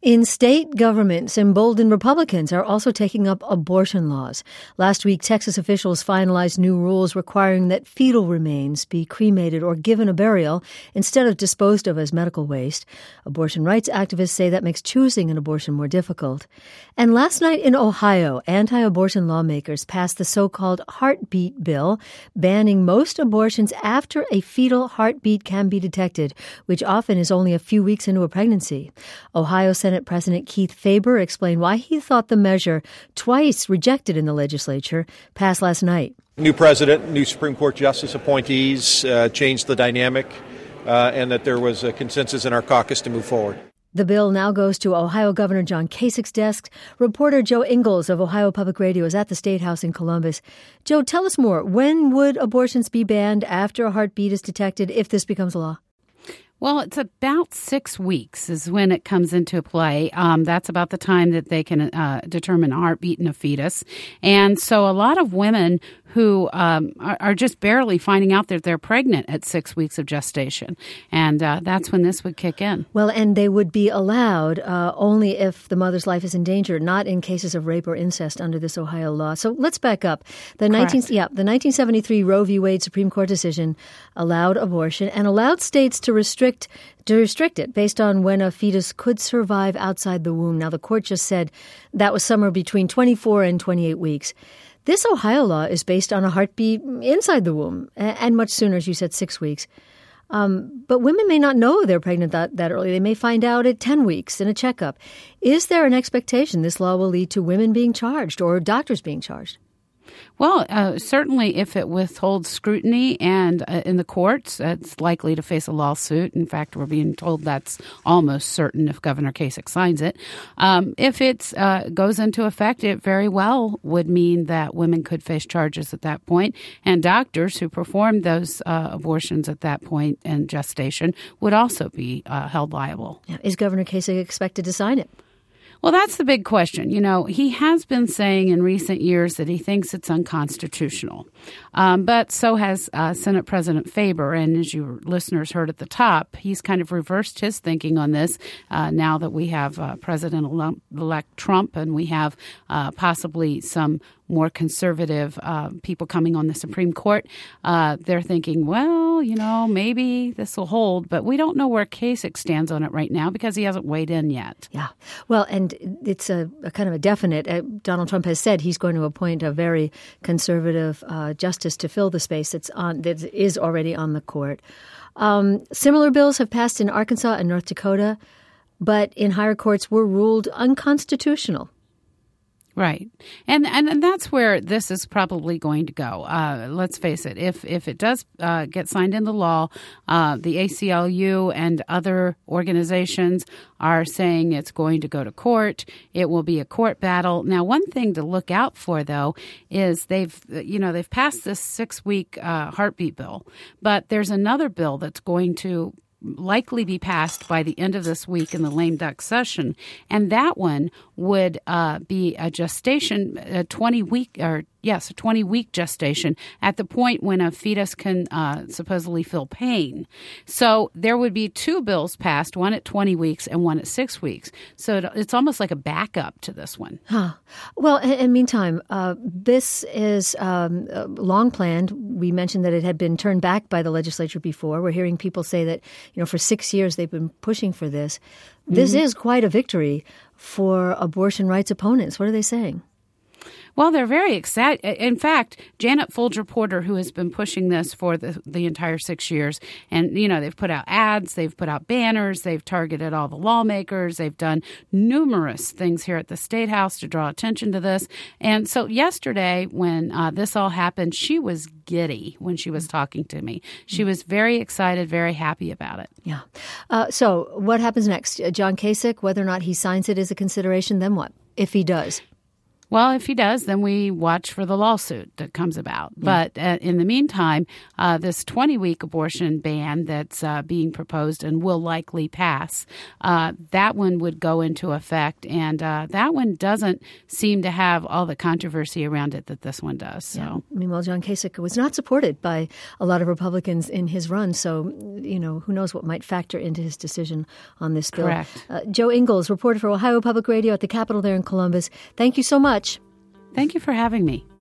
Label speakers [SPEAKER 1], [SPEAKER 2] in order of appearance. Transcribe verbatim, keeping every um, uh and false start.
[SPEAKER 1] In state governments, emboldened Republicans are also taking up abortion laws. Last week, Texas officials finalized new rules requiring that fetal remains be cremated or given a burial instead of disposed of as medical waste. Abortion rights activists say that makes choosing an abortion more difficult. And last night in Ohio, anti-abortion lawmakers passed the so-called heartbeat bill, banning most abortions after a fetal heartbeat can be detected, which often is only a few weeks into a pregnancy. Ohio Senate President Keith Faber explained why he thought the measure, twice rejected in the legislature, passed last night.
[SPEAKER 2] New president, new Supreme Court justice appointees uh, changed the dynamic uh, and that there was a consensus in our caucus to move forward.
[SPEAKER 1] The bill now goes to Ohio Governor John Kasich's desk. Reporter Joe Ingles of Ohio Public Radio is at the State House in Columbus. Joe, tell us more. When would abortions be banned after a heartbeat is detected if this becomes law?
[SPEAKER 3] Well, it's about six weeks is when it comes into play. Um, that's about the time that they can uh, determine a heartbeat in a fetus. And so a lot of women who um, are, are just barely finding out that they're pregnant at six weeks of gestation. And uh, that's when this would kick in.
[SPEAKER 1] Well, and they would be allowed uh, only if the mother's life is in danger, not in cases of rape or incest under this Ohio law. So let's back up. The nineteen yeah, the nineteen seventy-three Roe v. Wade Supreme Court decision allowed abortion and allowed states to restrict to restrict it based on when a fetus could survive outside the womb. Now, the court just said that was somewhere between twenty-four and twenty-eight weeks. This Ohio law is based on a heartbeat inside the womb, and much sooner, as you said, six weeks. Um, but women may not know they're pregnant that, that early. They may find out at ten weeks in a checkup. Is there an expectation this law will lead to women being charged or doctors being charged?
[SPEAKER 3] Well, uh, certainly if it withholds scrutiny and uh, in the courts, it's likely to face a lawsuit. In fact, we're being told that's almost certain if Governor Kasich signs it. Um, if it uh, goes into effect, it very well would mean that women could face charges at that point, and doctors who performed those uh, abortions at that point in gestation would also be uh, held liable.
[SPEAKER 1] Is Governor Kasich expected to sign it?
[SPEAKER 3] Well, that's the big question. You know, he has been saying in recent years that he thinks it's unconstitutional. Um, but so has uh, Senate President Faber. And as your listeners heard at the top, he's kind of reversed his thinking on this uh, now that we have uh, President-elect Trump and we have uh, possibly some more conservative uh, people coming on the Supreme Court. Uh, they're thinking, well, you know, maybe this will hold, but we don't know where Kasich stands on it right now because he hasn't weighed in yet.
[SPEAKER 1] Yeah. Well, and it's a, a kind of a definite. Uh, Donald Trump has said he's going to appoint a very conservative uh, justice to fill the space that's on that is already on the court. Um, similar bills have passed in Arkansas and North Dakota, but in higher courts were ruled unconstitutional.
[SPEAKER 3] Right. And, and and that's where this is probably going to go. Uh, let's face it. If if it does uh, get signed into law, uh, the A C L U and other organizations are saying it's going to go to court. It will be a court battle. Now, one thing to look out for, though, is they've, you know, they've passed this six-week uh, heartbeat bill, but there's another bill that's going to likely be passed by the end of this week in the lame duck session. And that one would uh, be a gestation, a twenty-week or yes, a twenty-week gestation at the point when a fetus can uh, supposedly feel pain. So there would be two bills passed, one at twenty weeks and one at six weeks. So it's almost like a backup to this one.
[SPEAKER 1] Huh. Well, in, in meantime, uh, this is um, long planned. We mentioned that it had been turned back by the legislature before. We're hearing people say that, you know, for six years they've been pushing for this. This mm-hmm. is quite a victory for abortion rights opponents. What are they saying?
[SPEAKER 3] Well, they're very excited. In fact, Janet Folger Porter, who has been pushing this for the, the entire six years, and, you know, they've put out ads, they've put out banners, they've targeted all the lawmakers, they've done numerous things here at the State House to draw attention to this. And so yesterday, when uh, this all happened, she was giddy when she was talking to me. She was very excited, very happy about it.
[SPEAKER 1] Yeah. Uh, so what happens next? John Kasich, whether or not he signs it is a consideration, then what, if he does?
[SPEAKER 3] Well, if he does, then we watch for the lawsuit that comes about. Yeah. But uh, in the meantime, uh, this twenty-week abortion ban that's uh, being proposed and will likely pass, uh, that one would go into effect. And uh, that one doesn't seem to have all the controversy around it that this one does. So,
[SPEAKER 1] yeah. Meanwhile, John Kasich was not supported by a lot of Republicans in his run. So, you know, who knows what might factor into his decision on this bill.
[SPEAKER 3] Correct.
[SPEAKER 1] Uh, Joe Ingles, reporter for Ohio Public Radio at the Capitol there in Columbus. Thank you so much.
[SPEAKER 3] Thank you for having me.